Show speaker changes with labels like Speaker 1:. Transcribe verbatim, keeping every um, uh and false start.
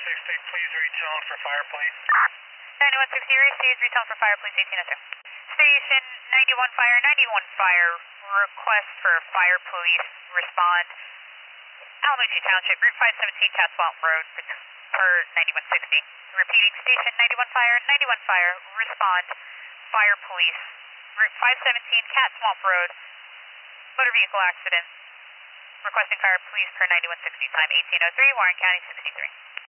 Speaker 1: sixty, please retone for fire, please.
Speaker 2: ninety-one sixty received, retone for fire, please, eighteen oh two. Station ninety-one fire, ninety-one fire, request for fire, police, respond. Alamucci Township, Route five seventeen, Catswamp Road, per ninety-one sixty. Repeating, station ninety-one fire, ninety-one fire, respond, fire, police, Route five seventeen, Catswamp Road, motor vehicle accident. Requesting fire, police, per ninety-one sixty, time eighteen oh three, Warren County sixty-three.